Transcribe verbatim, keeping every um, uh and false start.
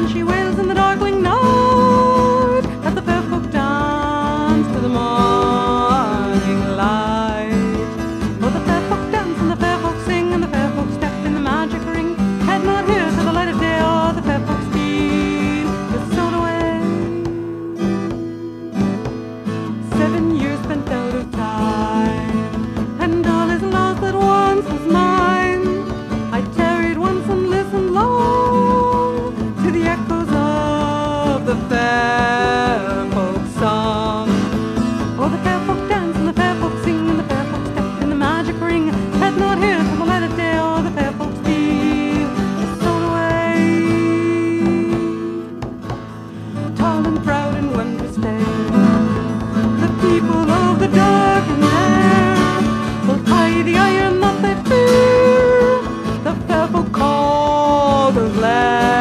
she wails in the darkling night, as the fair folk dance to the morning light. Oh, the fair folk dance and the fair folk sing, and the fair folk step in the magic ring. Head not here to the light of day, or the fair folk steal the soul away. Seven years spent out of time, and all is lost that once was mine. I tarried once and listened long to the echoes of the fair folk song. Oh, the fair folk dance and the fair folk sing, and the fair folk step in the magic ring. Head not here till the light of day, or the fair folk steal the soul away. Tall and proud and wondrous fair, the people of the darkened air will tie the iron that they fear. The fair folk call the land.